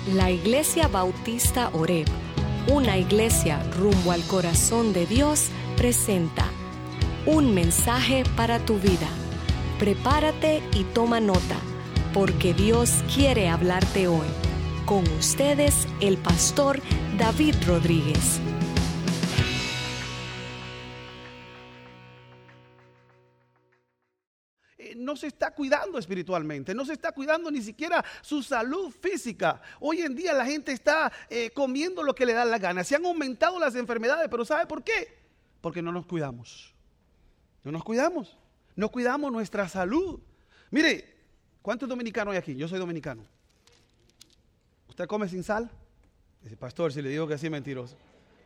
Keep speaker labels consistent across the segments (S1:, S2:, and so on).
S1: La Iglesia Bautista Oreb, una iglesia rumbo al corazón de Dios, presenta un mensaje para tu vida. Prepárate y toma nota, porque Dios quiere hablarte hoy. Con ustedes, el pastor David Rodríguez.
S2: No se está cuidando espiritualmente, no se está cuidando ni siquiera su salud física. Hoy en día la gente está comiendo lo que le da la gana. Se han aumentado las enfermedades, pero ¿sabe por qué? Porque no nos cuidamos. No cuidamos nuestra salud. Mire, ¿cuántos dominicanos hay aquí? Yo soy dominicano. ¿Usted come sin sal? Dice, pastor, si le digo que sí, mentiroso.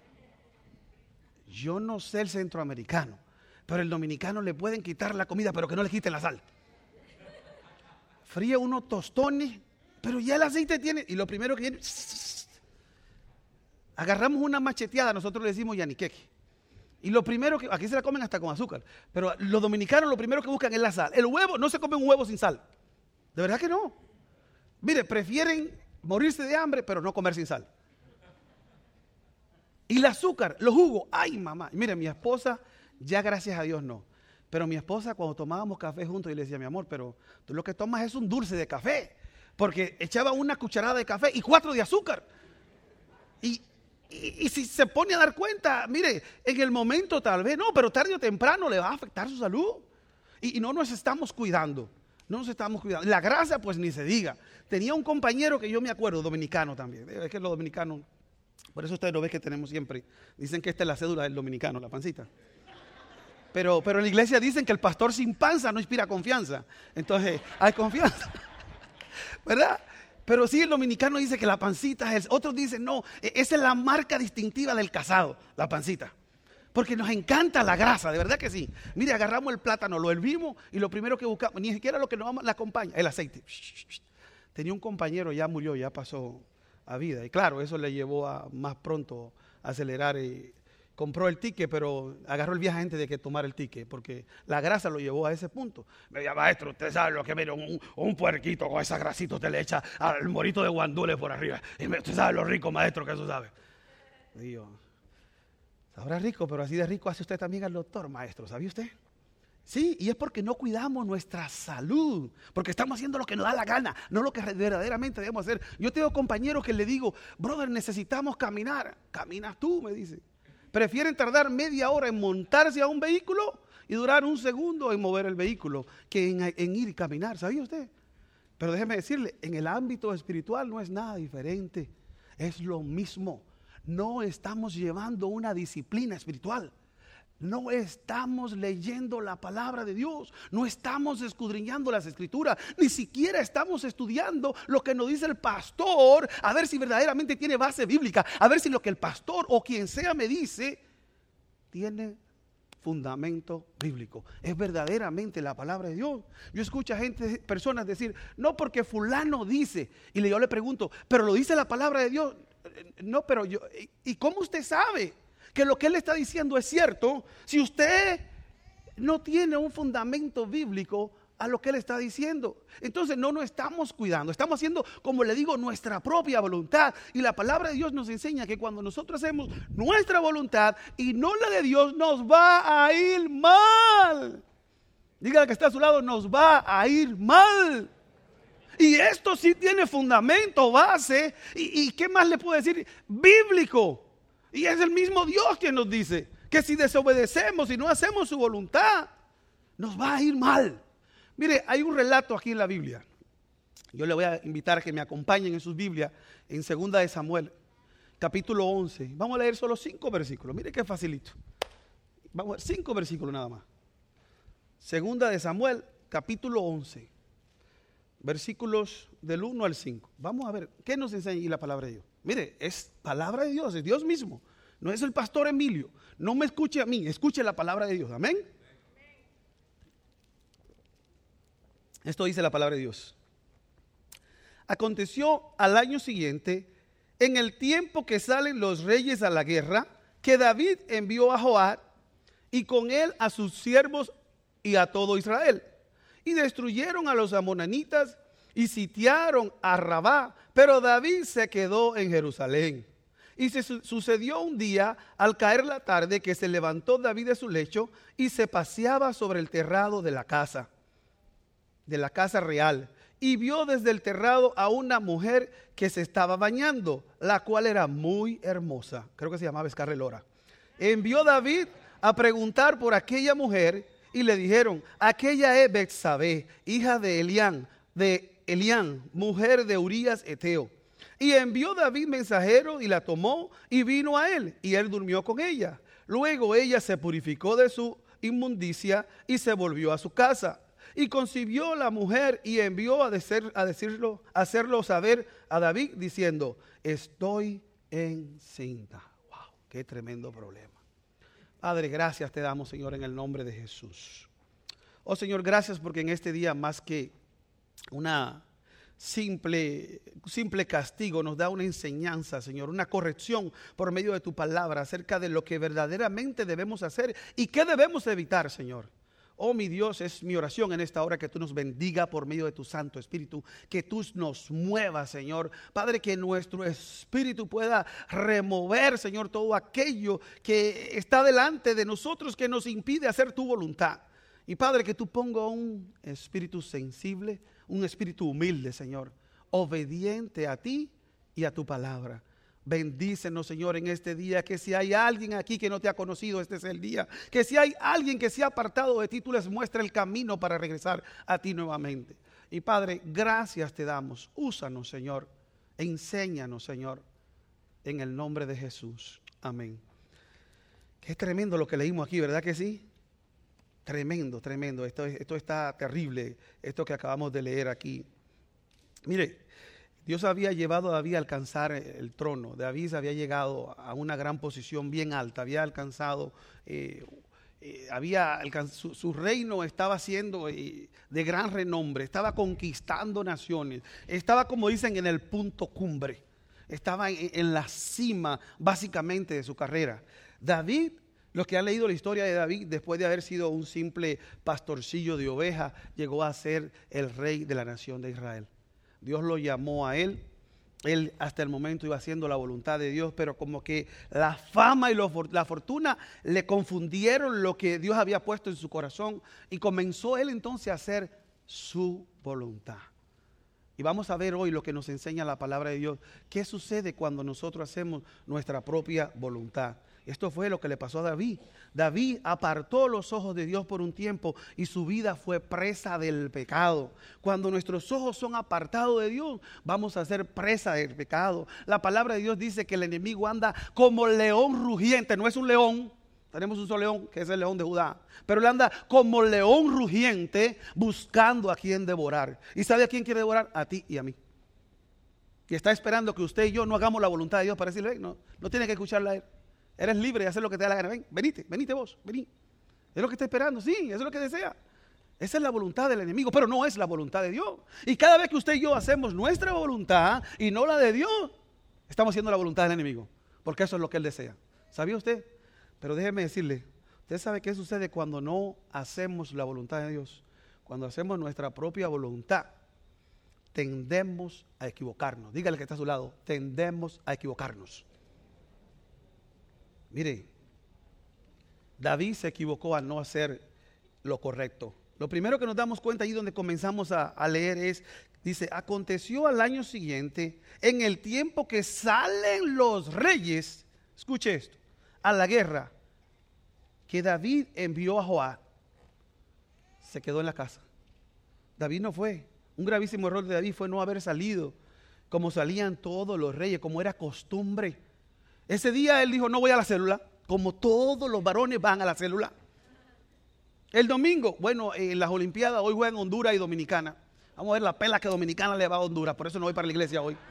S2: Yo no sé el centroamericano, pero el dominicano le pueden quitar la comida, pero que no le quiten la sal. Fría unos tostones, pero ya el aceite tiene, y lo primero que viene, agarramos una macheteada, nosotros le decimos yaniqueque. Y lo primero que, aquí se la comen hasta con azúcar, pero los dominicanos lo primero que buscan es la sal. El huevo, no se come un huevo sin sal. De verdad que no. Mire, prefieren morirse de hambre, pero no comer sin sal. Y el azúcar, los jugos, ay mamá, mire, mi esposa, ya gracias a Dios no. Pero mi esposa cuando tomábamos café juntos, y le decía, mi amor, pero tú lo que tomas es un dulce de café. Porque echaba una cucharada de café y 4 de azúcar. Y si se pone a dar cuenta, mire, en el momento tal vez no, pero tarde o temprano le va a afectar su salud. Y no nos estamos cuidando. No nos estamos cuidando. La grasa, pues ni se diga. Tenía un compañero que yo me acuerdo, dominicano también. Es que los dominicanos, por eso ustedes lo ven que tenemos siempre. Dicen que esta es la cédula del dominicano, la pancita. Pero en la iglesia dicen que el pastor sin panza no inspira confianza. Entonces, hay confianza. ¿Verdad? Pero sí, el dominicano dice que la pancita es, otros dicen, no, esa es la marca distintiva del casado, la pancita. Porque nos encanta la grasa, de verdad que sí. Mire, agarramos el plátano, lo hervimos y lo primero que buscamos, ni siquiera lo que nos la acompaña, el aceite. Tenía un compañero, ya murió, ya pasó a vida. Y claro, eso le llevó a más pronto a acelerar. Compró el ticket, pero agarró el viaje antes de que tomara el ticket, porque la grasa lo llevó a ese punto. Me decía, maestro, usted sabe lo que mira, un puerquito con esa grasita, usted le echa al morito de guandules por arriba. Y usted sabe lo rico, maestro, que eso sabe. Digo, sabrá rico, pero así de rico hace usted también al doctor, maestro, ¿sabía usted? Sí, y es porque no cuidamos nuestra salud, porque estamos haciendo lo que nos da la gana, no lo que verdaderamente debemos hacer. Yo tengo compañeros que le digo, brother, necesitamos caminar. Caminas tú, me dice. Prefieren tardar media hora en montarse a un vehículo y durar un segundo en mover el vehículo que en ir y caminar, ¿sabía usted? Pero déjeme decirle, en el ámbito espiritual no es nada diferente, es lo mismo. No estamos llevando una disciplina espiritual. No estamos leyendo la palabra de Dios, no estamos escudriñando las escrituras, ni siquiera estamos estudiando lo que nos dice el pastor, a ver si verdaderamente tiene base bíblica, a ver si lo que el pastor o quien sea me dice tiene fundamento bíblico, es verdaderamente la palabra de Dios. Yo escucho a personas decir, no porque fulano dice, y yo le pregunto, pero lo dice la palabra de Dios. No, pero yo, ¿y cómo usted sabe que lo que él está diciendo es cierto si usted no tiene un fundamento bíblico a lo que él está diciendo? Entonces no nos estamos cuidando, estamos haciendo, como le digo, nuestra propia voluntad. Y la palabra de Dios nos enseña que cuando nosotros hacemos nuestra voluntad y no la de Dios, nos va a ir mal. Dígale que está a su lado, nos va a ir mal. Y esto sí tiene fundamento, base, y ¿qué más le puedo decir? Bíblico. Y es el mismo Dios quien nos dice que si desobedecemos y no hacemos su voluntad, nos va a ir mal. Mire, hay un relato aquí en la Biblia. Yo le voy a invitar a que me acompañen en sus Biblias en 2 de Samuel, capítulo 11. Vamos a leer solo 5 versículos. Mire qué facilito. Vamos a ver 5 versículos nada más. 2 de Samuel, capítulo 11. Versículos del 1 al 5. Vamos a ver, ¿qué nos enseña ahí la palabra de Dios? Mire, es palabra de Dios, es Dios mismo. No es el pastor Emilio. No me escuche a mí, escuche la palabra de Dios. Amén. Esto dice la palabra de Dios. Aconteció al año siguiente, en el tiempo que salen los reyes a la guerra, que David envió a Joab y con él a sus siervos y a todo Israel. Y destruyeron a los amonanitas y sitiaron a Rabá, pero David se quedó en Jerusalén. Y sucedió un día, al caer la tarde, que se levantó David de su lecho y se paseaba sobre el terrado de la casa real. Y vio desde el terrado a una mujer que se estaba bañando, la cual era muy hermosa. Creo que se llamaba Escarlora. Envió David a preguntar por aquella mujer y le dijeron: aquella es Betsabé, hija de Elián, mujer de Urías Eteo. Y envió David mensajero y la tomó y vino a él, y él durmió con ella. Luego ella se purificó de su inmundicia y se volvió a su casa. Y concibió la mujer y envió a hacerlo saber a David diciendo: estoy encinta. Wow, qué tremendo problema. Padre, gracias te damos, Señor, en el nombre de Jesús. Oh Señor, gracias porque en este día, más que una simple castigo, nos da una enseñanza, Señor, una corrección por medio de tu palabra acerca de lo que verdaderamente debemos hacer y qué debemos evitar, Señor. Oh mi Dios, es mi oración en esta hora que tú nos bendiga por medio de tu Santo Espíritu, que tú nos muevas, Señor. Padre, que nuestro espíritu pueda remover, Señor, todo aquello que está delante de nosotros que nos impide hacer tu voluntad. Y Padre, que tú pongas un espíritu sensible, un espíritu humilde, Señor, obediente a ti y a tu palabra. Bendícenos, Señor, en este día, que si hay alguien aquí que no te ha conocido, este es el día. Que si hay alguien que se ha apartado de ti, tú les muestres el camino para regresar a ti nuevamente. Y Padre, gracias te damos. Úsanos, Señor. Enséñanos, Señor, en el nombre de Jesús. Amén. Qué tremendo lo que leímos aquí, ¿verdad que sí? Tremendo, tremendo. Esto está terrible, esto que acabamos de leer aquí. Mire, Dios había llevado a David a alcanzar el trono. David había llegado a una gran posición bien alta. Había alcanzado, su reino estaba siendo de gran renombre. Estaba conquistando naciones. Estaba, como dicen, en el punto cumbre. Estaba en la cima, básicamente, de su carrera. David, los que han leído la historia de David, después de haber sido un simple pastorcillo de ovejas, llegó a ser el rey de la nación de Israel. Dios lo llamó a él. Él hasta el momento iba haciendo la voluntad de Dios, pero como que la fama y la fortuna le confundieron lo que Dios había puesto en su corazón, y comenzó él entonces a hacer su voluntad. Y vamos a ver hoy lo que nos enseña la palabra de Dios. ¿Qué sucede cuando nosotros hacemos nuestra propia voluntad? Esto fue lo que le pasó a David. David apartó los ojos de Dios por un tiempo y su vida fue presa del pecado. Cuando nuestros ojos son apartados de Dios, vamos a ser presa del pecado. La palabra de Dios dice que el enemigo anda como león rugiente. No es un león, tenemos un solo león, que es el león de Judá, pero él anda como león rugiente buscando a quien devorar. ¿Y sabe a quién quiere devorar? A ti y a mí. Y está esperando que usted y yo no hagamos la voluntad de Dios para decirle: no tiene que escucharla a él. Eres libre de hacer lo que te da la gana. Venite vos, vení. Es lo que está esperando, sí, eso es lo que desea. Esa es la voluntad del enemigo, pero no es la voluntad de Dios. Y cada vez que usted y yo hacemos nuestra voluntad y no la de Dios, estamos haciendo la voluntad del enemigo, porque eso es lo que él desea. ¿Sabía usted? Pero déjeme decirle, ¿usted sabe qué sucede cuando no hacemos la voluntad de Dios? Cuando hacemos nuestra propia voluntad, tendemos a equivocarnos. Dígale que está a su lado, tendemos a equivocarnos. Mire, David se equivocó al no hacer lo correcto. Lo primero que nos damos cuenta allí donde comenzamos a leer dice: aconteció al año siguiente, en el tiempo que salen los reyes, escuche esto, a la guerra, que David envió a Joab. Se quedó en la casa. David no fue. Un gravísimo error de David fue no haber salido como salían todos los reyes, como era costumbre. Ese día él dijo: no voy a la célula, como todos los varones van a la célula. El domingo, bueno, en las Olimpiadas hoy juegan Honduras y Dominicana. Vamos a ver la pela que Dominicana le va a Honduras, por eso no voy para la iglesia hoy.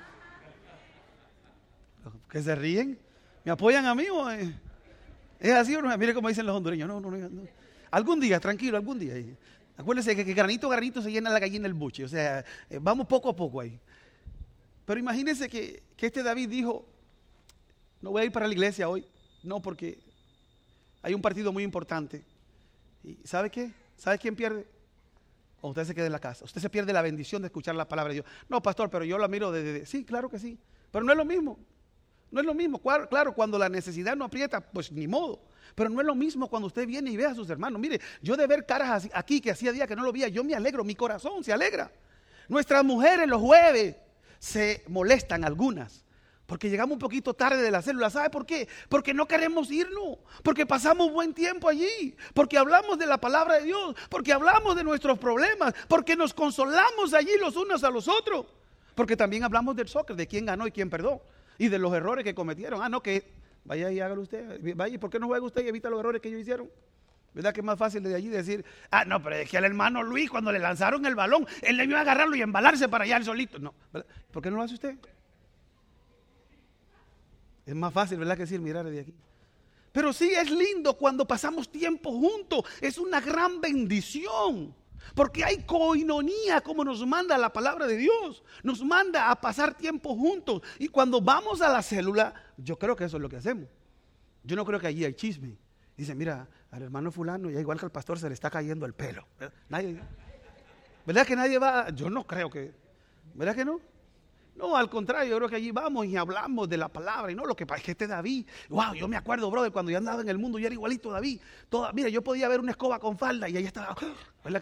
S2: ¿Qué se ríen? ¿Me apoyan a mí o es así o no? Mire cómo dicen los hondureños. No. Algún día, tranquilo, algún día. Acuérdense que granito a granito se llena la gallina el buche. O sea, vamos poco a poco ahí. Pero imagínense que este David dijo: no voy a ir para la iglesia hoy. No, porque hay un partido muy importante. ¿Y sabe qué? ¿Sabe quién pierde? O usted se queda en la casa. Usted se pierde la bendición de escuchar la palabra de Dios. No, pastor, pero yo la miro desde... Sí, claro que sí. Pero no es lo mismo. No es lo mismo. Claro, cuando la necesidad no aprieta, pues ni modo. Pero no es lo mismo cuando usted viene y ve a sus hermanos. Mire, yo de ver caras aquí que hacía días que no lo veía, yo me alegro, mi corazón se alegra. Nuestras mujeres los jueves se molestan algunas. Porque llegamos un poquito tarde de la célula. ¿Sabe por qué? Porque no queremos irnos. Porque pasamos buen tiempo allí. Porque hablamos de la palabra de Dios. Porque hablamos de nuestros problemas. Porque nos consolamos allí los unos a los otros. Porque también hablamos del soccer, de quién ganó y quién perdió. Y de los errores que cometieron. No, que vaya y hágalo usted. Vaya, ¿por qué no juega usted y evita los errores que ellos hicieron? ¿Verdad que es más fácil de allí decir, no, pero es que al hermano Luis cuando le lanzaron el balón, él debió agarrarlo y embalarse para allá él solito? No, ¿verdad? ¿Por qué no lo hace usted? Es más fácil, ¿verdad? Que decir, mirar de aquí. Pero sí es lindo cuando pasamos tiempo juntos. Es una gran bendición. Porque hay coinonía, como nos manda la palabra de Dios. Nos manda a pasar tiempo juntos. Y cuando vamos a la célula, yo creo que eso es lo que hacemos. Yo no creo que allí hay chisme. Dice, mira, al hermano fulano, ya igual que al pastor se le está cayendo el pelo. ¿Verdad que nadie va? Yo no creo que. ¿Verdad que no? No, al contrario, yo creo que allí vamos y hablamos de la palabra. Y no, lo que pasa es que David, wow, yo me acuerdo, brother, cuando yo andaba en el mundo, yo era igualito a David. Mira, yo podía ver una escoba con falda y ahí estaba. ¿Verdad?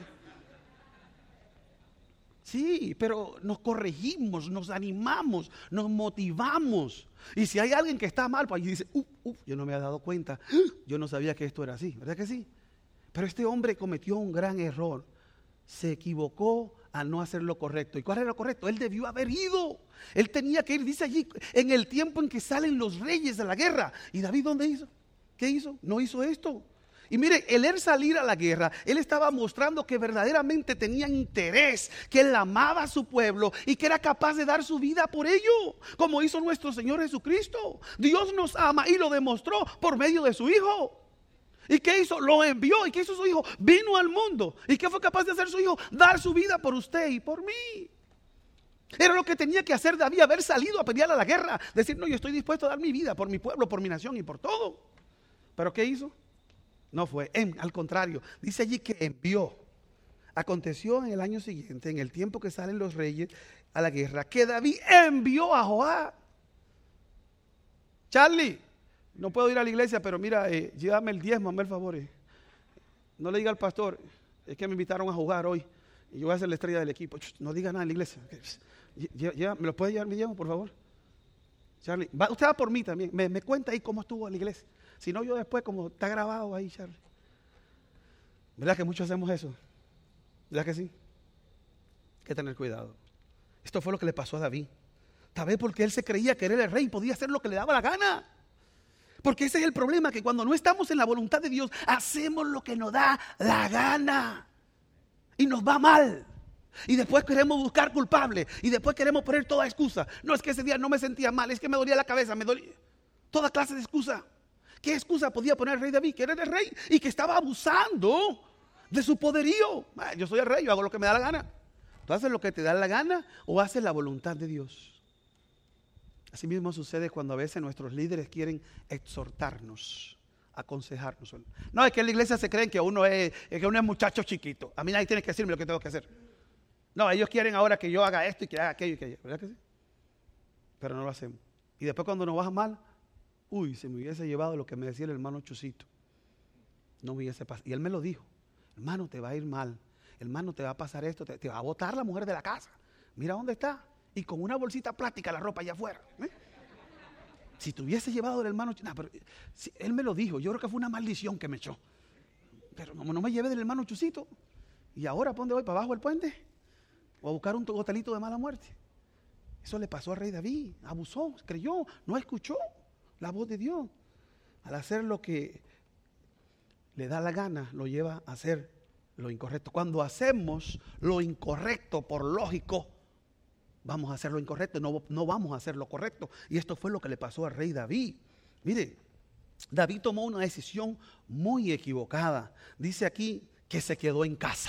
S2: Sí, pero nos corregimos, nos animamos, nos motivamos. Y si hay alguien que está mal, pues allí dice, yo no me había dado cuenta, yo no sabía que esto era así, ¿verdad que sí? Pero este hombre cometió un gran error. Se equivocó a no hacer lo correcto. ¿Y cuál era lo correcto? Él debió haber ido. Él tenía que ir, dice allí, en el tiempo en que salen los reyes de la guerra. ¿Y David dónde hizo? ¿Qué hizo? No hizo esto. Y mire, el él salir a la guerra, él estaba mostrando que verdaderamente tenía interés, que él amaba a su pueblo y que era capaz de dar su vida por ello, como hizo nuestro Señor Jesucristo. Dios nos ama y lo demostró por medio de su Hijo. ¿Y qué hizo? Lo envió. ¿Y qué hizo su hijo? Vino al mundo. ¿Y qué fue capaz de hacer su hijo? Dar su vida por usted y por mí. Era lo que tenía que hacer David, haber salido a pelear a la guerra. Decir, no, yo estoy dispuesto a dar mi vida por mi pueblo, por mi nación y por todo. ¿Pero qué hizo? No fue. Al contrario, dice allí que envió. Aconteció en el año siguiente, en el tiempo que salen los reyes a la guerra, que David envió a Joab. Charlie, no puedo ir a la iglesia, pero mira, llévame el diezmo, hazme el favor. No le diga al pastor, es que me invitaron a jugar hoy y yo voy a ser la estrella del equipo. No diga nada en la iglesia. ¿Me lo puede llevar mi diezmo, por favor? Charlie, usted va por mí también. Me cuenta ahí cómo estuvo en la iglesia. Si no, yo después, como está grabado ahí, Charlie. ¿Verdad que muchos hacemos eso? ¿Verdad que sí? Hay que tener cuidado. Esto fue lo que le pasó a David. Tal vez porque él se creía que era el rey y podía hacer lo que le daba la gana. Porque ese es el problema, que cuando no estamos en la voluntad de Dios, hacemos lo que nos da la gana. Y nos va mal. Y después queremos buscar culpables. Y después queremos poner toda excusa. No, es que ese día no me sentía mal, es que me dolía la cabeza, me dolía. Toda clase de excusa. ¿Qué excusa podía poner el rey David? Que era el rey y que estaba abusando de su poderío. Yo soy el rey, yo hago lo que me da la gana. ¿Tú haces lo que te da la gana o haces la voluntad de Dios? Así mismo sucede cuando a veces nuestros líderes quieren exhortarnos, aconsejarnos. No, es que en la iglesia se creen que uno es muchacho chiquito. A mí nadie tiene que decirme lo que tengo que hacer. No, ellos quieren ahora que yo haga esto y que haga aquello y aquello. ¿Verdad que sí? Pero no lo hacemos. Y después cuando nos va mal, se me hubiese llevado lo que me decía el hermano Chusito. No me hubiese pasado. Y él me lo dijo. Hermano, te va a ir mal. Hermano, te va a pasar esto. Te va a botar la mujer de la casa. Mira dónde está. Y con una bolsita plástica la ropa allá afuera. Si te hubiese llevado el hermano, pero si, él me lo dijo, yo creo que fue una maldición que me echó. Pero no me llevé del hermano Chusito. Y ahora, ¿para dónde voy? ¿Para abajo del puente? ¿O a buscar un hotelito de mala muerte? Eso le pasó al rey David. Abusó, creyó, no escuchó la voz de Dios. Al hacer lo que le da la gana, lo lleva a hacer lo incorrecto. Cuando hacemos lo incorrecto por lógico, vamos a hacer lo incorrecto, no vamos a hacer lo correcto. Y esto fue lo que le pasó al rey David. Mire, David tomó una decisión muy equivocada. Dice aquí que se quedó en casa.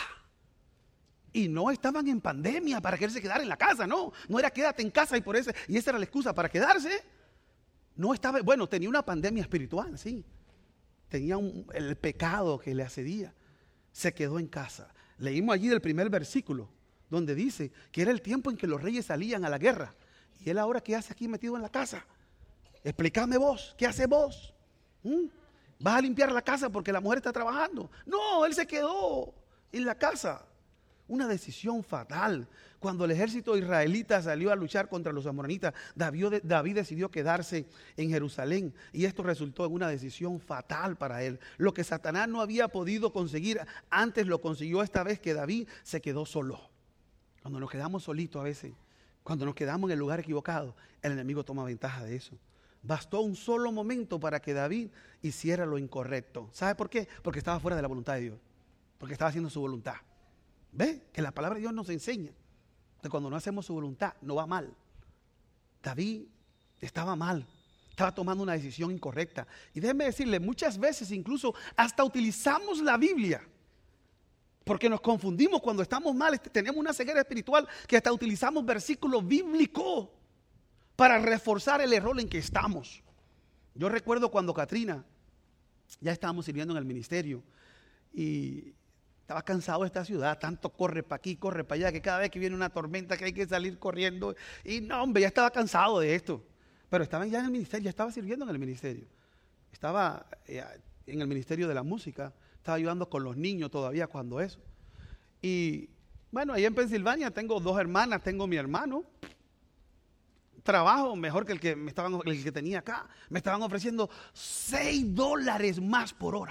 S2: Y no estaban en pandemia para que él se quedara en la casa, no era quédate en casa y esa era la excusa para quedarse. No estaba, tenía una pandemia espiritual, sí. Tenía el pecado que le asedía. Se quedó en casa. Leímos allí del primer versículo, donde dice que era el tiempo en que los reyes salían a la guerra. Y él ahora, ¿qué hace aquí metido en la casa? Explícame vos, ¿qué haces vos? ¿Vas a limpiar la casa porque la mujer está trabajando? No, él se quedó en la casa. Una decisión fatal. Cuando el ejército israelita salió a luchar contra los amoronitas, David decidió quedarse en Jerusalén, y esto resultó en una decisión fatal para él. Lo que Satanás no había podido conseguir antes, lo consiguió esta vez, que David se quedó solo. Cuando nos quedamos solitos a veces, cuando nos quedamos en el lugar equivocado, el enemigo toma ventaja de eso. Bastó un solo momento para que David hiciera lo incorrecto. ¿Sabe por qué? Porque estaba fuera de la voluntad de Dios, porque estaba haciendo su voluntad. ¿Ve? Que la palabra de Dios nos enseña que cuando no hacemos su voluntad no va mal. David estaba mal, estaba tomando una decisión incorrecta. Y déjeme decirle, muchas veces incluso hasta utilizamos la Biblia, porque nos confundimos cuando estamos mal. Tenemos una ceguera espiritual que hasta utilizamos versículos bíblicos para reforzar el error en que estamos. Yo recuerdo cuando Katrina, ya estábamos sirviendo en el ministerio, y estaba cansado de esta ciudad, tanto corre para aquí, corre para allá, que cada vez que viene una tormenta que hay que salir corriendo. Y no, hombre, ya estaba cansado de esto. Pero estaba ya en el ministerio, ya estaba sirviendo en el ministerio. Estaba en el ministerio de la música, estaba ayudando con los niños todavía cuando eso. Y bueno, ahí en Pensilvania tengo 2 hermanas, tengo mi hermano. Trabajo mejor que el que tenía acá. Me estaban ofreciendo $6 más por hora.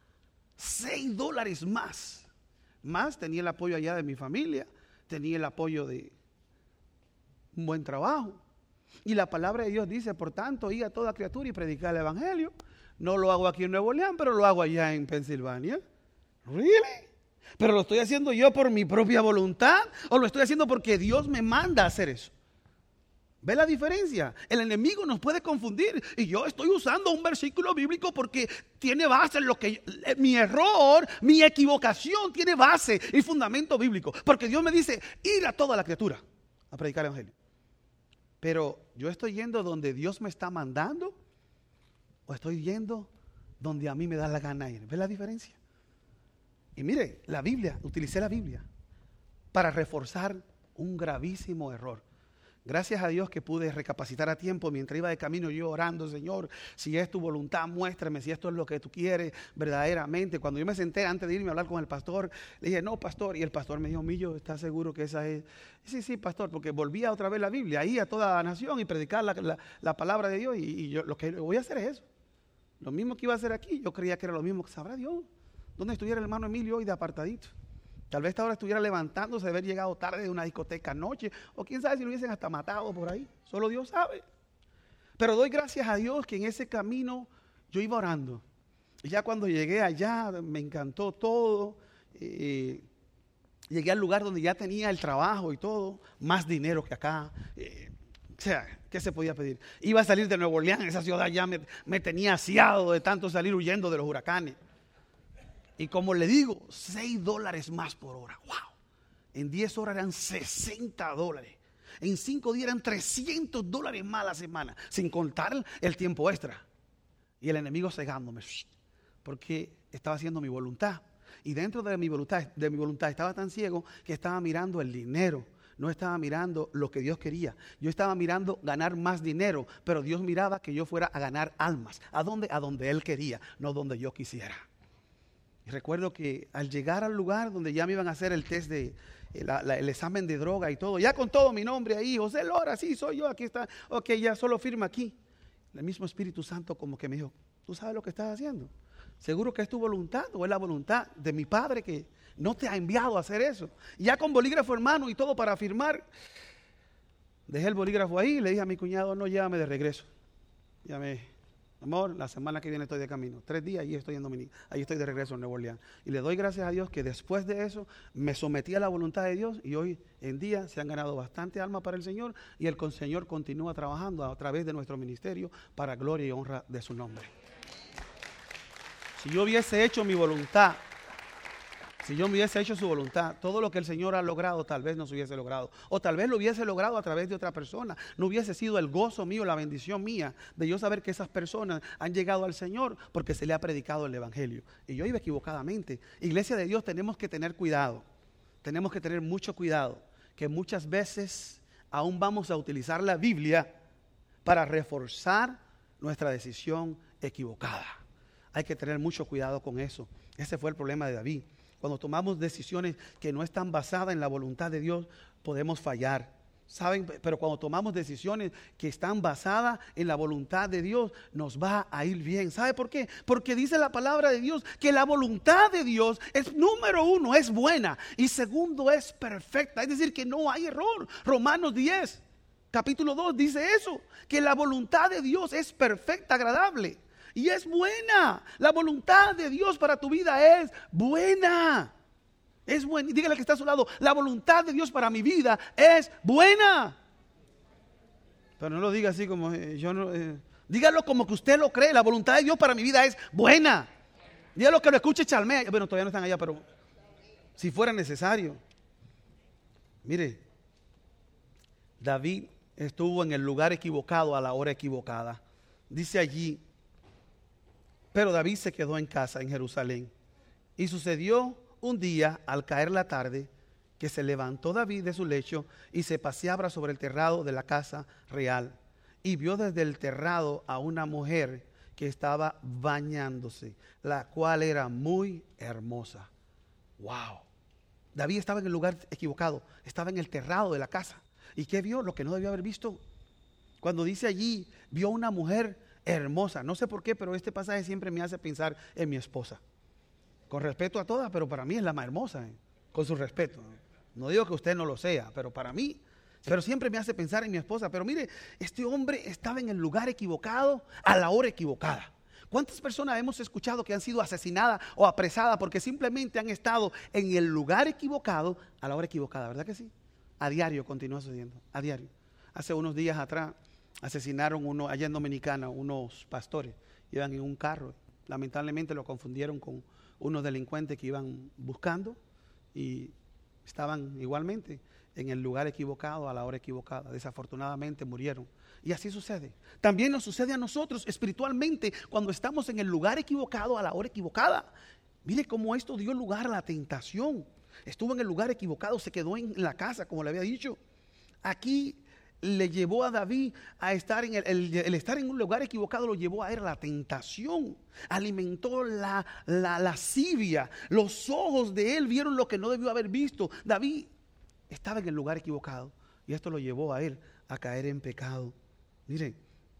S2: $6 más. Más tenía el apoyo allá de mi familia, tenía el apoyo de un buen trabajo. Y la palabra de Dios dice, por tanto, ir a toda criatura y predicar el evangelio. No lo hago aquí en Nuevo León, pero lo hago allá en Pensilvania. ¿Really? ¿Pero lo estoy haciendo yo por mi propia voluntad o lo estoy haciendo porque Dios me manda a hacer eso? ¿Ve la diferencia? El enemigo nos puede confundir, y yo estoy usando un versículo bíblico porque tiene base en lo que mi error, mi equivocación tiene base y fundamento bíblico, porque Dios me dice ir a toda la criatura a predicar el evangelio. Pero yo estoy yendo donde Dios me está mandando, o estoy yendo donde a mí me da la gana ir. ¿Ve la diferencia? Y mire, la Biblia, utilicé la Biblia para reforzar un gravísimo error. Gracias a Dios que pude recapacitar a tiempo mientras iba de camino, yo orando, Señor, si es tu voluntad, muéstrame si esto es lo que tú quieres verdaderamente. Cuando yo me senté antes de irme a hablar con el pastor, le dije, no, pastor, y el pastor me dijo, Millo, ¿estás seguro que esa es? Sí, pastor, porque volvía otra vez la Biblia, ahí a toda la nación y predicar la palabra de Dios, y yo lo que voy a hacer es eso. Lo mismo que iba a hacer aquí, yo creía que era lo mismo. Sabrá Dios dónde estuviera el hermano Emilio hoy de apartadito. Tal vez esta hora estuviera levantándose de haber llegado tarde de una discoteca anoche, o quién sabe si lo hubiesen hasta matado por ahí. Solo Dios sabe. Pero doy gracias a Dios que en ese camino yo iba orando. Y ya cuando llegué allá me encantó todo. Llegué al lugar donde ya tenía el trabajo y todo, más dinero que acá. O sea, ¿qué se podía pedir? Iba a salir de Nuevo Orleans, esa ciudad ya me tenía asiado de tanto salir huyendo de los huracanes. Y como le digo, $6 más por hora. ¡Wow! En 10 horas eran $60. En 5 días eran $300 más a la semana, sin contar el tiempo extra. Y el enemigo cegándome, porque estaba haciendo mi voluntad. Y dentro de mi voluntad estaba tan ciego que estaba mirando el dinero. No estaba mirando lo que Dios quería. Yo estaba mirando ganar más dinero, pero Dios miraba que yo fuera a ganar almas. ¿A dónde? A donde Él quería, no donde yo quisiera. Y recuerdo que al llegar al lugar donde ya me iban a hacer el test el examen de droga y todo, ya con todo mi nombre ahí, José Lora, sí, soy yo, aquí está, ok, ya solo firma aquí. El mismo Espíritu Santo como que me dijo, ¿tú sabes lo que estás haciendo? ¿Seguro que es tu voluntad o es la voluntad de mi Padre que no te ha enviado a hacer eso? Y ya con bolígrafo, hermano, y todo para firmar, dejé el bolígrafo ahí y le dije a mi cuñado, no, llévame de regreso. Amor, la semana que viene estoy de camino, 3 días y estoy en Dominica, ahí estoy de regreso en Nuevo Orleans. Y le doy gracias a Dios que después de eso me sometí a la voluntad de Dios, y hoy en día se han ganado bastante alma para el Señor, y el Señor continúa trabajando a través de nuestro ministerio para gloria y honra de su nombre. Si yo hubiese hecho mi voluntad, Si yo me hubiese hecho su voluntad, todo lo que el Señor ha logrado tal vez no se hubiese logrado. O tal vez lo hubiese logrado a través de otra persona. No hubiese sido el gozo mío, la bendición mía de yo saber que esas personas han llegado al Señor porque se le ha predicado el Evangelio. Y yo iba equivocadamente. Iglesia de Dios, tenemos que tener cuidado. Tenemos que tener mucho cuidado. Que muchas veces aún vamos a utilizar la Biblia para reforzar nuestra decisión equivocada. Hay que tener mucho cuidado con eso. Ese fue el problema de David. Cuando tomamos decisiones que no están basadas en la voluntad de Dios, podemos fallar. ¿Saben? Pero cuando tomamos decisiones que están basadas en la voluntad de Dios, nos va a ir bien. ¿Sabe por qué? Porque dice la palabra de Dios que la voluntad de Dios es, número uno, es buena, y segundo, es perfecta. Es decir, que no hay error. Romanos 10, capítulo 2 dice eso, que la voluntad de Dios es perfecta, agradable. Y es buena. La voluntad de Dios para tu vida es buena. Es buena. Dígale que está a su lado: la voluntad de Dios para mi vida es buena. Pero no lo diga así como yo no. Dígalo como que usted lo cree. La voluntad de Dios para mi vida es buena. Dígalo que lo escuche Chalmea. Bueno, todavía no están allá, pero si fuera necesario. Mire, David estuvo en el lugar equivocado a la hora equivocada. Dice allí: pero David se quedó en casa en Jerusalén. Y sucedió un día, al caer la tarde, que se levantó David de su lecho y se paseaba sobre el terrado de la casa real. Y vio desde el terrado a una mujer que estaba bañándose, la cual era muy hermosa. ¡Wow! David estaba en el lugar equivocado, estaba en el terrado de la casa. ¿Y qué vio? Lo que no debió haber visto. Cuando dice allí, vio una mujer hermosa. No sé por qué, pero este pasaje siempre me hace pensar en mi esposa. Con respeto a todas, pero para mí es la más hermosa, con su respeto. No digo que usted no lo sea, pero para mí, pero siempre me hace pensar en mi esposa. Pero mire, este hombre estaba en el lugar equivocado a la hora equivocada. ¿Cuántas personas hemos escuchado que han sido asesinadas o apresadas porque simplemente han estado en el lugar equivocado a la hora equivocada? ¿Verdad que sí? A diario continúa sucediendo, a diario. Hace unos días atrás asesinaron allá en Dominicana, unos pastores. Iban en un carro. Lamentablemente lo confundieron con unos delincuentes que iban buscando y estaban igualmente en el lugar equivocado a la hora equivocada. Desafortunadamente murieron. Y así sucede. También nos sucede a nosotros espiritualmente cuando estamos en el lugar equivocado a la hora equivocada. Mire cómo esto dio lugar a la tentación. Estuvo en el lugar equivocado, se quedó en la casa, como le había dicho. Aquí le llevó a David a estar en el estar en un lugar equivocado, lo llevó a él la tentación, alimentó la lascivia. Los ojos de él vieron lo que no debió haber visto. David estaba en el lugar equivocado y esto lo llevó a él a caer en pecado. Miren,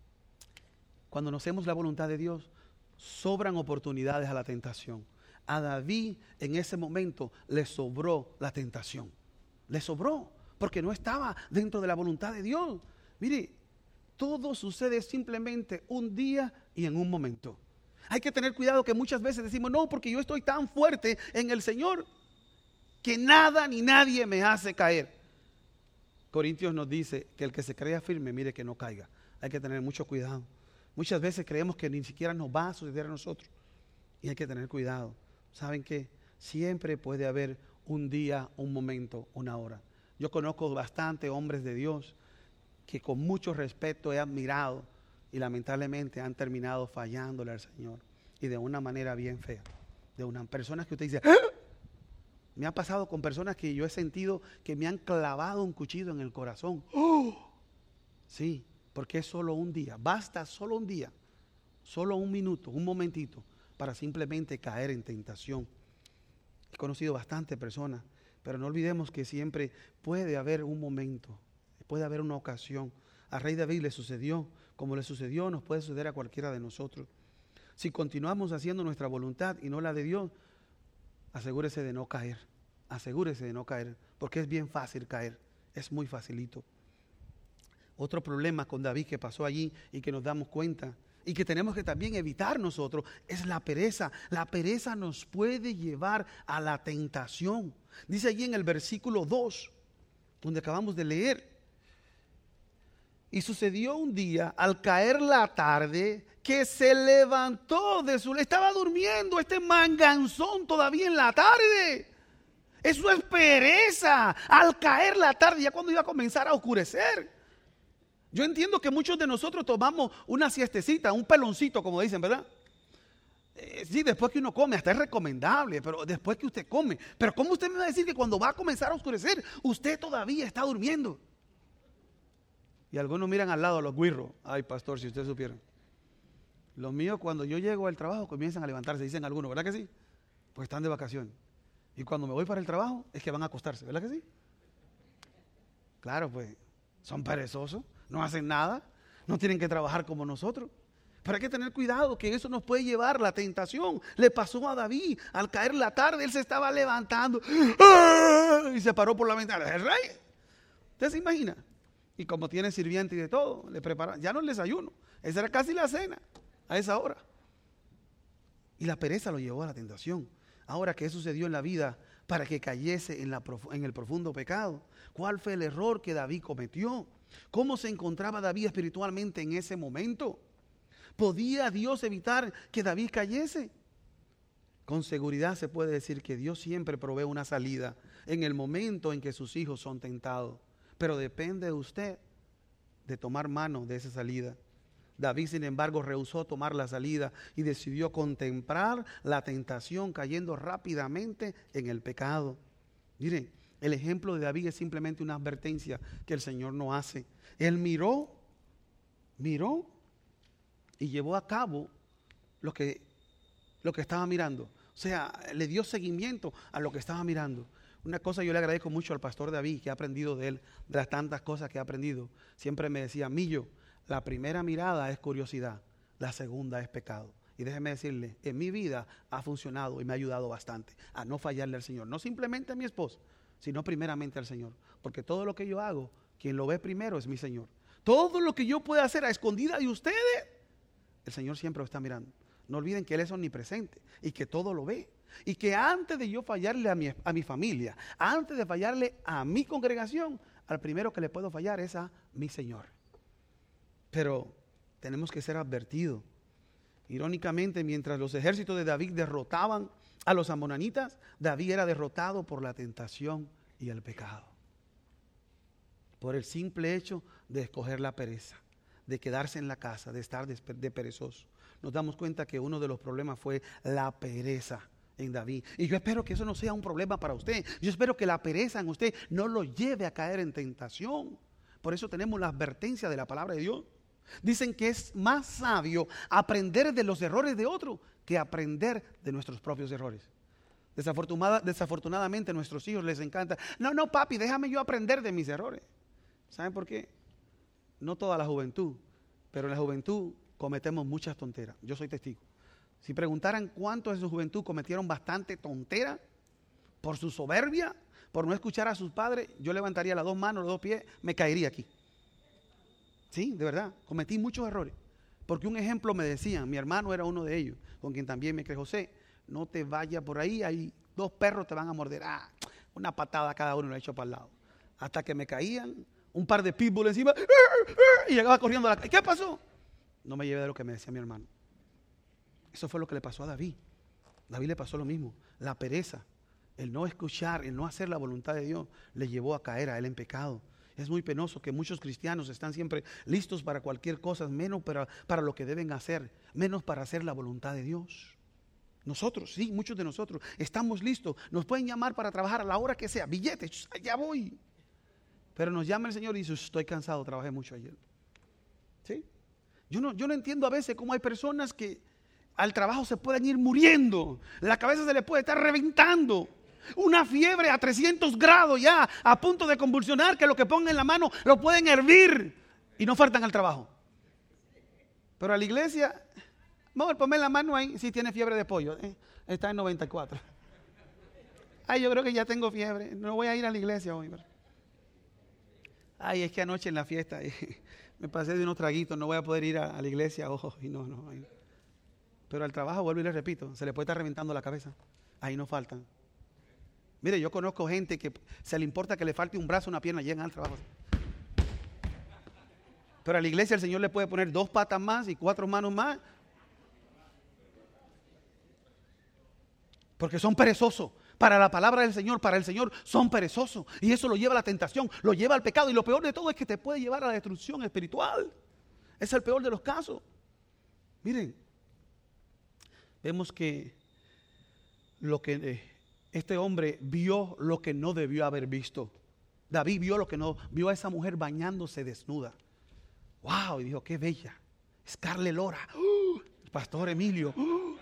S2: cuando conocemos la voluntad de Dios, sobran oportunidades a la tentación. A David en ese momento le sobró la tentación, le sobró. Porque no estaba dentro de la voluntad de Dios. Mire, todo sucede simplemente un día y en un momento. Hay que tener cuidado que muchas veces decimos, no, porque yo estoy tan fuerte en el Señor que nada ni nadie me hace caer. Corintios nos dice que el que se crea firme, mire que no caiga. Hay que tener mucho cuidado. Muchas veces creemos que ni siquiera nos va a suceder a nosotros. Y hay que tener cuidado. ¿Saben qué? Siempre puede haber un día, un momento, una hora. Yo conozco bastante hombres de Dios que con mucho respeto he admirado y lamentablemente han terminado fallándole al Señor y de una manera bien fea. De unas personas que usted dice, ¡ah! Me ha pasado con personas que yo he sentido que me han clavado un cuchillo en el corazón. ¡Oh! Sí, porque es solo un día, basta solo un día, solo un minuto, un momentito para simplemente caer en tentación. He conocido bastante personas. Pero no olvidemos que siempre puede haber un momento, puede haber una ocasión. Al rey David le sucedió, como le sucedió, nos puede suceder a cualquiera de nosotros. Si continuamos haciendo nuestra voluntad y no la de Dios, asegúrese de no caer, porque es bien fácil caer, es muy facilito. Otro problema con David que pasó allí y que nos damos cuenta y que tenemos que también evitar nosotros es la pereza. La pereza nos puede llevar a la tentación. Dice allí en el versículo 2, donde acabamos de leer: y sucedió un día, al caer la tarde, que se levantó de estaba durmiendo este manganzón todavía en la tarde. Eso es pereza. Al caer la tarde, ya cuando iba a comenzar a oscurecer. Yo entiendo que muchos de nosotros tomamos una siestecita, un peloncito, como dicen, ¿verdad? Sí, después que uno come, hasta es recomendable, pero después que usted come. Pero ¿cómo usted me va a decir que cuando va a comenzar a oscurecer, usted todavía está durmiendo? Y algunos miran al lado a los guirros. Ay, pastor, si ustedes supieran. Los míos, cuando yo llego al trabajo, comienzan a levantarse, dicen algunos, ¿verdad que sí? Pues están de vacaciones. Y cuando me voy para el trabajo, es que van a acostarse, ¿verdad que sí? Claro, pues, son perezosos, no hacen nada, no tienen que trabajar como nosotros. Pero hay que tener cuidado, que eso nos puede llevar la tentación. Le pasó a David, al caer la tarde, él se estaba levantando y se paró por la ventana. ¿Es el rey? ¿Usted se imagina? Y como tiene sirviente y de todo, le prepararon, ya no el desayuno, esa era casi la cena, a esa hora. Y la pereza lo llevó a la tentación. Ahora, ¿qué sucedió en la vida para que cayese en el profundo pecado? ¿Cuál fue el error que David cometió? ¿Cómo se encontraba David espiritualmente en ese momento? ¿Podía Dios evitar que David cayese? Con seguridad se puede decir que Dios siempre provee una salida en el momento en que sus hijos son tentados. Pero depende de usted de tomar mano de esa salida. David, sin embargo, rehusó tomar la salida y decidió contemplar la tentación, cayendo rápidamente en el pecado. Miren, el ejemplo de David es simplemente una advertencia que el Señor no hace. Él miró y llevó a cabo lo que estaba mirando. O sea, le dio seguimiento a lo que estaba mirando. Una cosa yo le agradezco mucho al pastor David, que he aprendido de él, de las tantas cosas que he aprendido. Siempre me decía, Millo, la primera mirada es curiosidad, la segunda es pecado. Y déjeme decirle, en mi vida ha funcionado y me ha ayudado bastante a no fallarle al Señor. No simplemente a mi esposo, sino primeramente al Señor. Porque todo lo que yo hago, quien lo ve primero es mi Señor. Todo lo que yo pueda hacer a escondida de ustedes, el Señor siempre lo está mirando. No olviden que Él es omnipresente y que todo lo ve. Y que antes de yo fallarle a mi familia, antes de fallarle a mi congregación, al primero que le puedo fallar es a mi Señor. Pero tenemos que ser advertidos. Irónicamente, mientras los ejércitos de David derrotaban a los amonanitas, David era derrotado por la tentación y el pecado. Por el simple hecho de escoger la pereza, de quedarse en la casa, de estar de perezoso. Nos damos cuenta que uno de los problemas fue la pereza en David. Y yo espero que eso no sea un problema para usted. Yo espero que la pereza en usted no lo lleve a caer en tentación. Por eso tenemos la advertencia de la palabra de Dios. Dicen que es más sabio aprender de los errores de otro que aprender de nuestros propios errores. Desafortunadamente a nuestros hijos les encanta. No, papi, déjame yo aprender de mis errores. ¿Saben por qué? No toda la juventud, pero en la juventud cometemos muchas tonteras. Yo soy testigo. Si preguntaran cuántos de su juventud cometieron bastante tontera por su soberbia, por no escuchar a sus padres, yo levantaría las dos manos, los dos pies, me caería aquí. Sí, de verdad, cometí muchos errores. Porque un ejemplo me decían, mi hermano era uno de ellos, con quien también me crié, José, no te vayas por ahí, hay dos perros te van a morder. Una patada cada uno lo he hecho para el lado. Hasta que me caían un par de pitbull encima y llegaba corriendo a la calle. ¿Qué pasó? No me llevé de lo que me decía mi hermano. Eso fue lo que le pasó a David. David le pasó lo mismo. La pereza, el no escuchar, el no hacer la voluntad de Dios, le llevó a caer a él en pecado. Es muy penoso que muchos cristianos están siempre listos para cualquier cosa, menos para lo que deben hacer, menos para hacer la voluntad de Dios. Nosotros, sí, muchos de nosotros estamos listos. Nos pueden llamar para trabajar a la hora que sea, billetes, ya voy. Pero nos llama el Señor y dice, estoy cansado, trabajé mucho ayer. ¿Sí? Yo no entiendo a veces cómo hay personas que al trabajo se pueden ir muriendo. La cabeza se le puede estar reventando. Una fiebre a 300 grados ya, a punto de convulsionar, que lo que pongan en la mano lo pueden hervir y no faltan al trabajo. Pero a la iglesia, vamos a poner la mano ahí si tiene fiebre de pollo. Está en 94. Ay, yo creo que ya tengo fiebre, no voy a ir a la iglesia hoy. Ay, es que anoche en la fiesta me pasé de unos traguitos, no voy a poder ir a la iglesia. Ojo, y no. Pero al trabajo, vuelvo y les repito, se le puede estar reventando la cabeza. Ahí no faltan. Mire, yo conozco gente que se le importa que le falte un brazo, una pierna, llegan al trabajo. Pero a la iglesia el Señor le puede poner 2 patas más y 4 manos más. Porque son perezosos, para la palabra del Señor, para el Señor, son perezosos. Y eso lo lleva a la tentación, lo lleva al pecado. Y lo peor de todo es que te puede llevar a la destrucción espiritual. Es el peor de los casos. Miren, vemos que este hombre vio lo que no debió haber visto. David vio a esa mujer bañándose desnuda. Wow, y dijo, qué bella. Scarlett Lora. El pastor Emilio.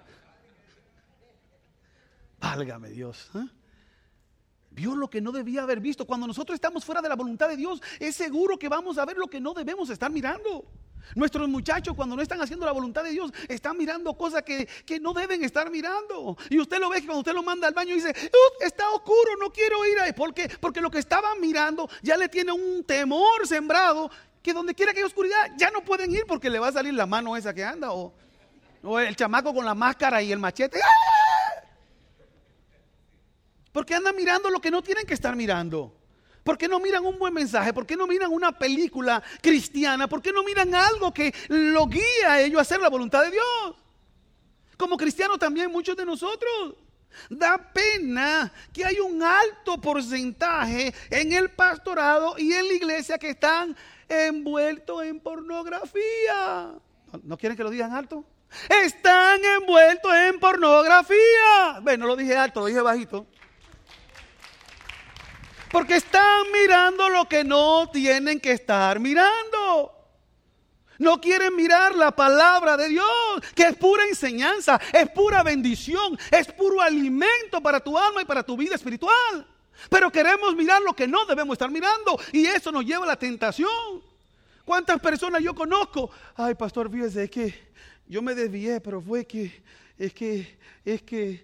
S2: Válgame Dios. Vio lo que no debía haber visto. Cuando nosotros estamos fuera de la voluntad de Dios, es seguro que vamos a ver lo que no debemos estar mirando. Nuestros muchachos, cuando no están haciendo la voluntad de Dios, están mirando cosas que no deben estar mirando. Y usted lo ve que cuando usted lo manda al baño dice, está oscuro, no quiero ir ahí. ¿Por qué? Porque lo que estaban mirando ya le tiene un temor sembrado, que donde quiera que haya oscuridad ya no pueden ir, porque le va a salir la mano esa que anda, o el chamaco con la máscara y el machete. Porque andan mirando lo que no tienen que estar mirando. ¿Por qué no miran un buen mensaje? ¿Por qué no miran una película cristiana? ¿Por qué no miran algo que lo guía a ellos a hacer la voluntad de Dios? Como cristianos también muchos de nosotros. Da pena que hay un alto porcentaje en el pastorado y en la iglesia que están envueltos en pornografía. ¿No quieren que lo digan alto? Están envueltos en pornografía. Bueno, no lo dije alto, lo dije bajito. Porque están mirando lo que no tienen que estar mirando. No quieren mirar la palabra de Dios, que es pura enseñanza, es pura bendición, es puro alimento para tu alma y para tu vida espiritual. Pero queremos mirar lo que no debemos estar mirando, y eso nos lleva a la tentación. ¿Cuántas personas yo conozco? Ay, pastor, fíjese, es que yo me desvié, pero fue que ¿qué?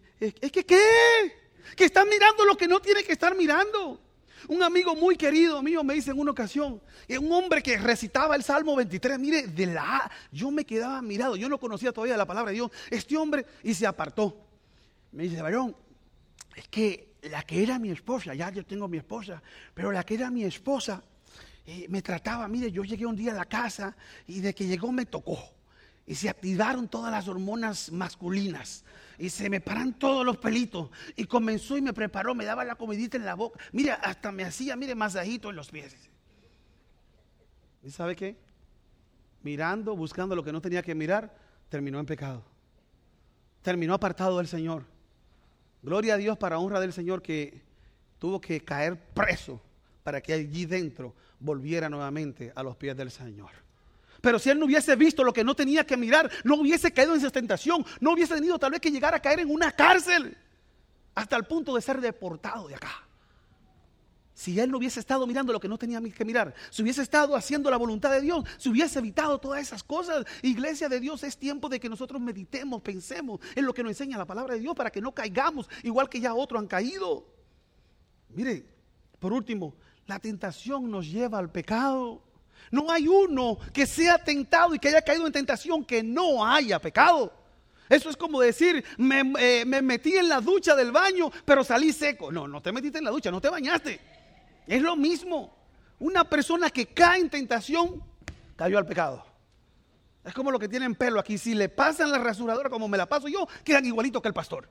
S2: Que están mirando lo que no tienen que estar mirando. Un amigo muy querido mío me dice en una ocasión, un hombre que recitaba el Salmo 23, mire, yo me quedaba mirado, yo no conocía todavía la palabra de Dios, este hombre, y se apartó. Me dice, varón, es que la que era mi esposa, ya yo tengo mi esposa, pero la que era mi esposa, me trataba, mire, yo llegué un día a la casa y de que llegó me tocó. Y se activaron todas las hormonas masculinas. Y se me paran todos los pelitos. Y comenzó y me preparó, me daba la comidita en la boca. Mira, hasta me hacía, mire, masajito en los pies. ¿Y sabe qué? Mirando, buscando lo que no tenía que mirar, terminó en pecado. Terminó apartado del Señor. Gloria a Dios, para honra del Señor, que tuvo que caer preso para que allí dentro volviera nuevamente a los pies del Señor. Pero si él no hubiese visto lo que no tenía que mirar, no hubiese caído en esa tentación, no hubiese tenido tal vez que llegar a caer en una cárcel hasta el punto de ser deportado de acá. Si él no hubiese estado mirando lo que no tenía que mirar, si hubiese estado haciendo la voluntad de Dios, si hubiese evitado todas esas cosas. Iglesia de Dios, es tiempo de que nosotros meditemos, pensemos en lo que nos enseña la palabra de Dios, para que no caigamos igual que ya otros han caído. Mire, por último, la tentación nos lleva al pecado. No hay uno que sea tentado y que haya caído en tentación que no haya pecado. Eso es como decir, me metí en la ducha del baño, pero salí seco. No te metiste en la ducha, no te bañaste. Es lo mismo. Una persona que cae en tentación, cayó al pecado. Es como los que tienen pelo aquí. Si le pasan la rasuradora como me la paso yo, quedan igualitos que el pastor.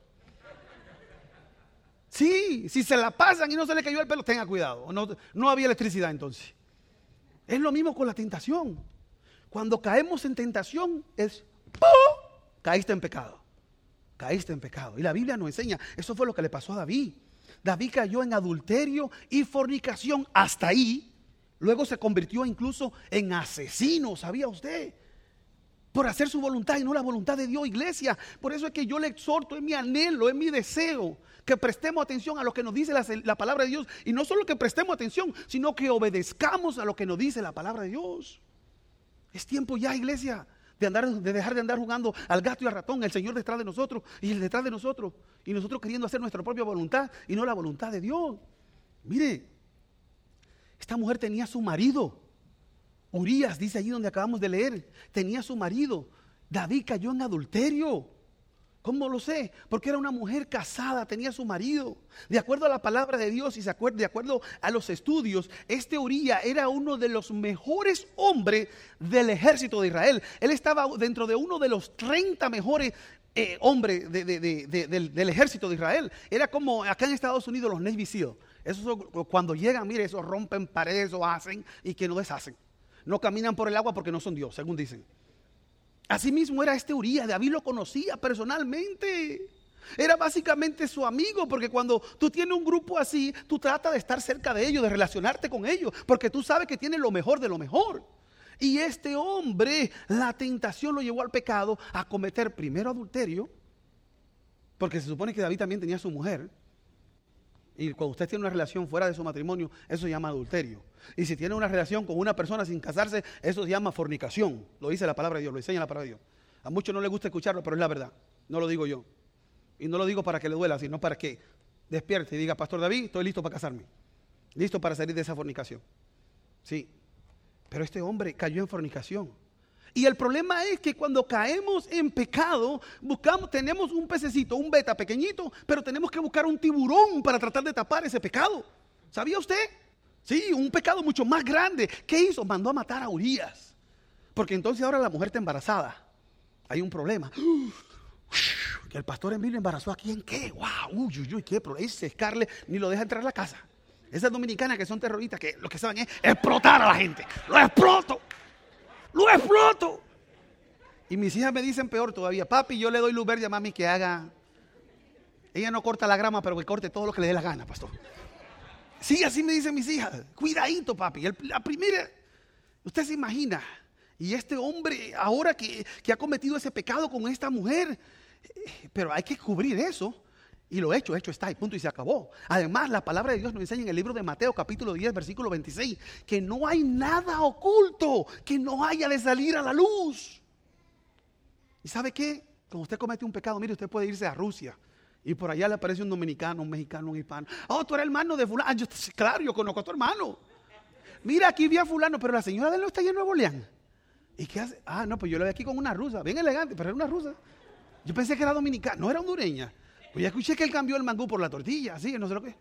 S2: Sí, si se la pasan y no se le cayó el pelo, tenga cuidado. No había electricidad entonces. Es lo mismo con la tentación. Cuando caemos en tentación es ¡pum! Caíste en pecado. Caíste en pecado. Y la Biblia nos enseña, eso fue lo que le pasó a David. David cayó en adulterio y fornicación hasta ahí. Luego se convirtió incluso en asesino, ¿sabía usted? Por hacer su voluntad y no la voluntad de Dios, iglesia. Por eso es que yo le exhorto, es mi anhelo, es mi deseo, que prestemos atención a lo que nos dice la palabra de Dios. Y no solo que prestemos atención, sino que obedezcamos a lo que nos dice la palabra de Dios. Es tiempo ya, iglesia, de dejar de andar jugando al gato y al ratón, el Señor detrás de nosotros y el detrás de nosotros, y nosotros queriendo hacer nuestra propia voluntad y no la voluntad de Dios. Mire, esta mujer tenía su marido. Urías, dice allí donde acabamos de leer, tenía su marido. David cayó en adulterio. ¿Cómo lo sé? Porque era una mujer casada, tenía su marido. De acuerdo a la palabra de Dios y de acuerdo a los estudios, este Uría era uno de los mejores hombres del ejército de Israel. Él estaba dentro de uno de los 30 mejores hombres del ejército de Israel. Era como acá en Estados Unidos los Navy SEAL. Esos cuando llegan, mire, esos rompen paredes o hacen y que no deshacen. No caminan por el agua porque no son Dios, según dicen. Así mismo era este Uría. David lo conocía personalmente. Era básicamente su amigo, porque cuando tú tienes un grupo así, tú tratas de estar cerca de ellos, de relacionarte con ellos, porque tú sabes que tienen lo mejor de lo mejor. Y este hombre, la tentación lo llevó al pecado, a cometer primero adulterio, porque se supone que David también tenía su mujer. Y cuando usted tiene una relación fuera de su matrimonio, eso se llama adulterio. Y si tiene una relación con una persona sin casarse, eso se llama fornicación. Lo dice la palabra de Dios, lo enseña la palabra de Dios. A muchos no les gusta escucharlo, pero es la verdad. No lo digo yo. Y no lo digo para que le duela, sino para que despierte y diga: Pastor David, estoy listo para casarme. Listo para salir de esa fornicación. Sí. Pero este hombre cayó en fornicación. Y el problema es que cuando caemos en pecado, tenemos un pececito, un beta pequeñito, pero tenemos que buscar un tiburón para tratar de tapar ese pecado. ¿Sabía usted? Sí, un pecado mucho más grande. ¿Qué hizo? Mandó a matar a Urías. Porque entonces ahora la mujer está embarazada. Hay un problema. Que el pastor Emilio embarazó a quién, ¿qué? ¡Wow! Uy, qué problema. Ese Scarlett ni lo deja entrar a la casa. Esas dominicanas que son terroristas, que lo que saben es explotar a la gente. ¡Lo exploto! ¡Lo exploto! Y mis hijas me dicen peor todavía: papi, yo le doy luz verde a mami que haga. Ella no corta la grama, pero que corte todo lo que le dé la gana, pastor. Sí, así me dicen mis hijas. Cuidadito, papi. La primera, usted se imagina. Y este hombre ahora que ha cometido ese pecado con esta mujer, pero hay que cubrir eso. Y lo hecho está, y punto, y se acabó. Además, la palabra de Dios nos enseña en el libro de Mateo, capítulo 10, versículo 26, que no hay nada oculto que no haya de salir a la luz. ¿Y sabe qué? Cuando usted comete un pecado, mire, usted puede irse a Rusia y por allá le aparece un dominicano, un mexicano, un hispano. Oh, tú eres hermano de fulano. Claro, yo conozco a tu hermano. Mira, aquí vi a fulano, pero la señora de él no está allá en Nuevo León. ¿Y qué hace? Ah, no, pues yo lo vi aquí con una rusa, bien elegante, pero era una rusa. Yo pensé que era dominicana, no era hondureña. Pues ya escuché que él cambió el mangú por la tortilla, así, no sé lo que.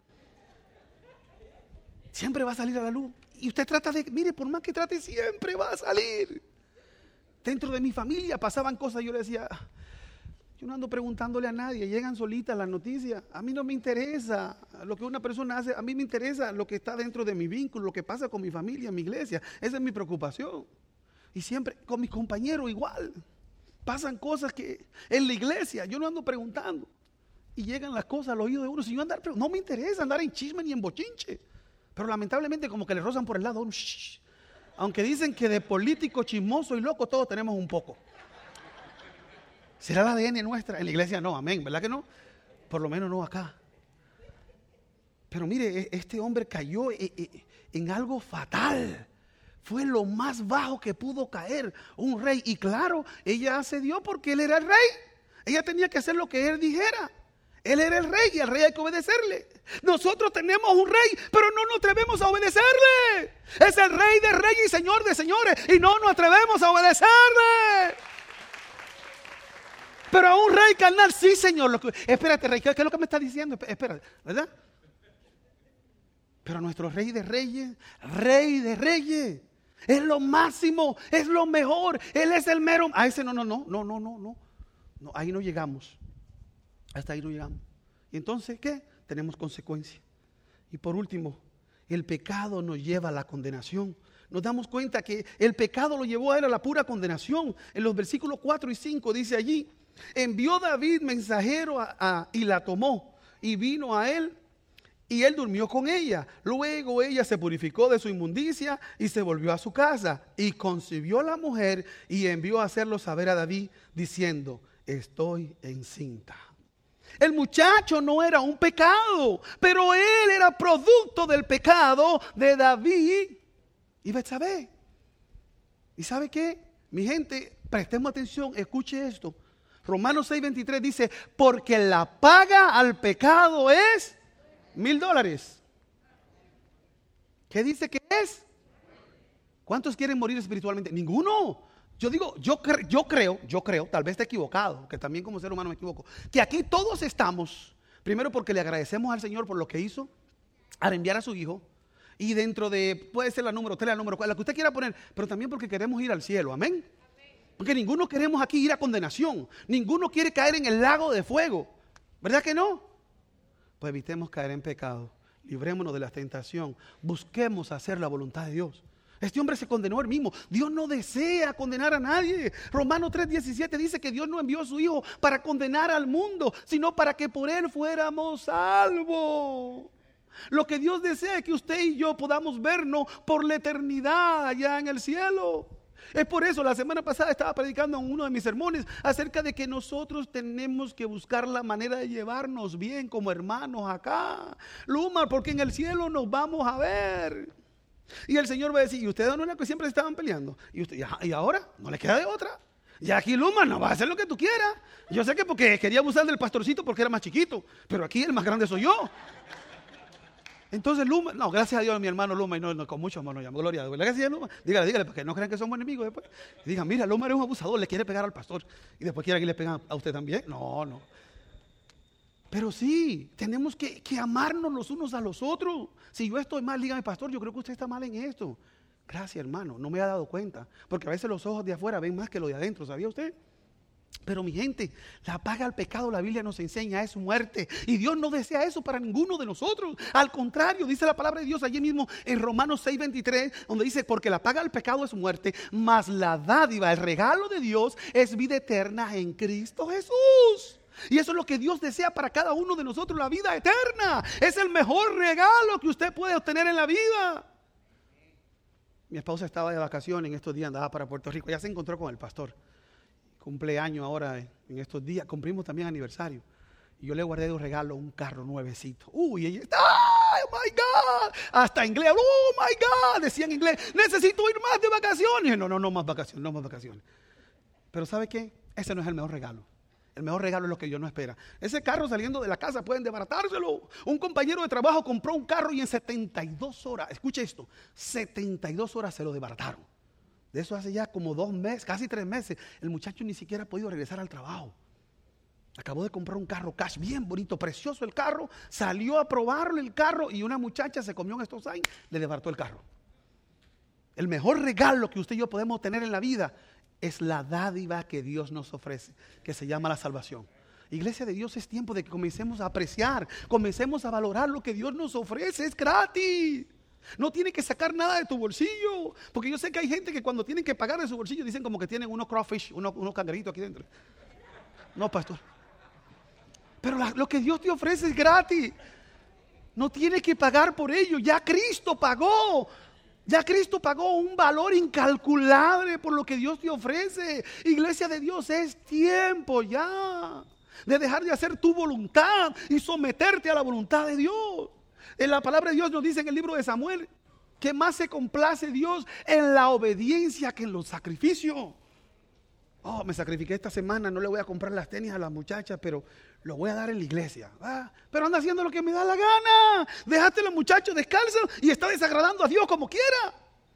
S2: Siempre va a salir a la luz. Y usted trata de, mire, por más que trate, siempre va a salir. Dentro de mi familia pasaban cosas, yo le decía: yo no ando preguntándole a nadie, llegan solitas las noticias. A mí no me interesa lo que una persona hace, a mí me interesa lo que está dentro de mi vínculo, lo que pasa con mi familia, mi iglesia. Esa es mi preocupación. Y siempre con mis compañeros igual. Pasan cosas que en la iglesia yo no ando preguntando. Y llegan las cosas al oído de uno. Si yo no me interesa andar en chisme ni en bochinche. Pero lamentablemente como que le rozan por el lado. Aunque dicen que de político, chismoso y loco todos tenemos un poco. ¿Será el ADN nuestra? En la iglesia no, amén, ¿verdad que no? Por lo menos no acá. Pero mire, este hombre cayó en algo fatal. Fue lo más bajo que pudo caer un rey. Y claro, ella cedió porque él era el rey. Ella tenía que hacer lo que él dijera. Él era el rey y al rey hay que obedecerle. Nosotros tenemos un rey, pero no nos atrevemos a obedecerle. Es el rey de reyes y señor de señores y no nos atrevemos a obedecerle. Pero a un rey carnal, sí, señor. Espérate, rey, ¿qué es lo que me está diciendo? Espérate, ¿verdad? Pero nuestro rey de reyes, es lo máximo, es lo mejor. Él es el mero. A ese no, ahí no llegamos. Hasta ahí no llegamos. Y entonces, ¿qué? Tenemos consecuencias. Y por último, el pecado nos lleva a la condenación. Nos damos cuenta que el pecado lo llevó a él a la pura condenación. En los versículos 4 y 5 dice allí: envió David mensajero y la tomó y vino a él y él durmió con ella. Luego ella se purificó de su inmundicia y se volvió a su casa y concibió a la mujer y envió a hacerlo saber a David diciendo: estoy encinta. El muchacho no era un pecado, pero él era producto del pecado de David y Betsabé. ¿Y sabe qué? Mi gente, prestemos atención, escuche esto. Romanos 6:23 dice: porque la paga al pecado es $1,000. ¿Qué dice que es? ¿Cuántos quieren morir espiritualmente? Ninguno. yo creo, tal vez esté equivocado, que también como ser humano me equivoco, que aquí todos estamos, primero porque le agradecemos al Señor por lo que hizo, al enviar a su Hijo, y dentro de, puede ser la número 3, la número 4, la que usted quiera poner, pero también porque queremos ir al cielo, amén. Porque ninguno queremos aquí ir a condenación, ninguno quiere caer en el lago de fuego, ¿verdad que no? Pues evitemos caer en pecado, librémonos de la tentación, busquemos hacer la voluntad de Dios. Este hombre se condenó él mismo. Dios no desea condenar a nadie. Romanos 3:17 dice que Dios no envió a su Hijo para condenar al mundo, sino para que por él fuéramos salvos. Lo que Dios desea es que usted y yo podamos vernos por la eternidad allá en el cielo. Es por eso, la semana pasada estaba predicando en uno de mis sermones acerca de que nosotros tenemos que buscar la manera de llevarnos bien como hermanos acá. Luma, porque en el cielo nos vamos a ver. Y el Señor va a decir, ¿y ustedes no es la que siempre estaban peleando? Y ahora no le queda de otra. Y aquí Luma no va a hacer lo que tú quieras. Yo sé que porque quería abusar del pastorcito porque era más chiquito, pero aquí el más grande soy yo. Entonces Luma, no, gracias a Dios mi hermano Luma, y no con mucho amor nos llamo, gloria a Dios. Gracias a Luma, dígale, para que no crean que somos enemigos después. Y digan, mira, Luma es un abusador, le quiere pegar al pastor. Y después quiere que le peguen a usted también. No. Pero sí, tenemos que amarnos los unos a los otros. Si yo estoy mal, dígame, pastor, yo creo que usted está mal en esto. Gracias, hermano, no me ha dado cuenta. Porque a veces los ojos de afuera ven más que los de adentro, ¿sabía usted? Pero mi gente, la paga al pecado, la Biblia nos enseña, es muerte. Y Dios no desea eso para ninguno de nosotros. Al contrario, dice la palabra de Dios allí mismo en Romanos 6:23, donde dice, porque la paga al pecado es muerte, mas la dádiva, el regalo de Dios es vida eterna en Cristo Jesús. Y eso es lo que Dios desea para cada uno de nosotros, la vida eterna. Es el mejor regalo que usted puede obtener en la vida. Mi esposa estaba de vacaciones en estos días, andaba para Puerto Rico, ya se encontró con el pastor. Cumpleaños ahora en estos días, cumplimos también aniversario. Y yo le guardé de un regalo un carro nuevecito. Y ella está, oh my God, hasta inglés, oh my God, decía en inglés, necesito ir más de vacaciones. No más vacaciones. Pero ¿sabe qué? Ese no es el mejor regalo. El mejor regalo es lo que Dios no espera. Ese carro saliendo de la casa pueden desbaratárselo. Un compañero de trabajo compró un carro y en 72 horas, escuche esto, 72 horas se lo desbarataron. De eso hace ya como 2 meses, casi 3 meses. El muchacho ni siquiera ha podido regresar al trabajo. Acabó de comprar un carro cash, bien bonito, precioso el carro. Salió a probarle el carro y una muchacha se comió en estos años, le desbarató el carro. El mejor regalo que usted y yo podemos tener en la vida es la dádiva que Dios nos ofrece, que se llama la salvación. Iglesia de Dios, es tiempo de que comencemos a apreciar, comencemos a valorar lo que Dios nos ofrece, es gratis. No tiene que sacar nada de tu bolsillo, porque yo sé que hay gente que cuando tienen que pagar de su bolsillo dicen como que tienen unos crawfish, unos cangrejitos aquí dentro. No, pastor. Pero lo que Dios te ofrece es gratis. No tienes que pagar por ello, ya Cristo pagó. Ya Cristo pagó un valor incalculable por lo que Dios te ofrece. Iglesia de Dios, es tiempo ya de dejar de hacer tu voluntad y someterte a la voluntad de Dios. En la palabra de Dios nos dice en el libro de Samuel que más se complace Dios en la obediencia que en los sacrificios. Me sacrifiqué esta semana, no le voy a comprar las tenis a las muchachas, pero lo voy a dar en la iglesia. Pero anda haciendo lo que me da la gana. Dejaste a los muchachos descalzos y está desagradando a Dios como quiera.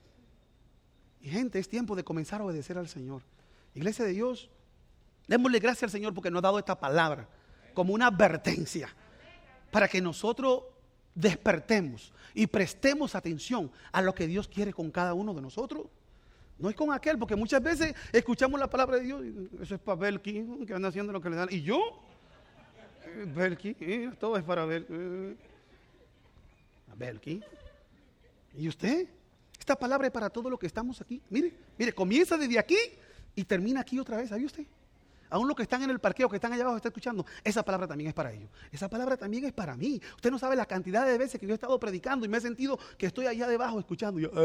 S2: Y gente, es tiempo de comenzar a obedecer al Señor. Iglesia de Dios, démosle gracias al Señor porque nos ha dado esta palabra como una advertencia para que nosotros despertemos y prestemos atención a lo que Dios quiere con cada uno de nosotros. No es con aquel, porque muchas veces escuchamos la palabra de Dios, eso es para Belkin, que anda haciendo lo que le dan. Y yo, Belkin, todo es para Belkin. ¿Y usted? Esta palabra es para todo lo que estamos aquí. Mire, comienza desde aquí y termina aquí otra vez, ¿sabe usted? Aún los que están en el parqueo, que están allá abajo, está escuchando, esa palabra también es para ellos. Esa palabra también es para mí. Usted no sabe la cantidad de veces que yo he estado predicando y me he sentido que estoy allá debajo escuchando. Y yo,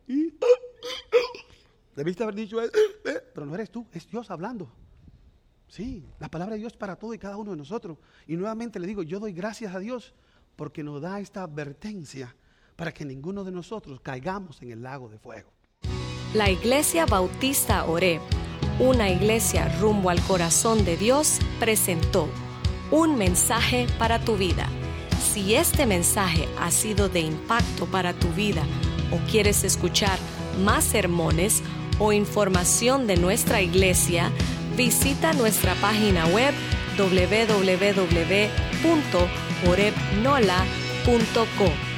S2: debiste haber dicho, pero no eres tú, es Dios hablando. Sí, la palabra de Dios es para todo y cada uno de nosotros. Y nuevamente le digo, yo doy gracias a Dios porque nos da esta advertencia para que ninguno de nosotros caigamos en el lago de fuego.
S1: La Iglesia Bautista Oreb, una iglesia rumbo al corazón de Dios, presentó un mensaje para tu vida. Si este mensaje ha sido de impacto para tu vida o quieres escuchar más sermones o información de nuestra iglesia, visita nuestra página web www.orepnola.co.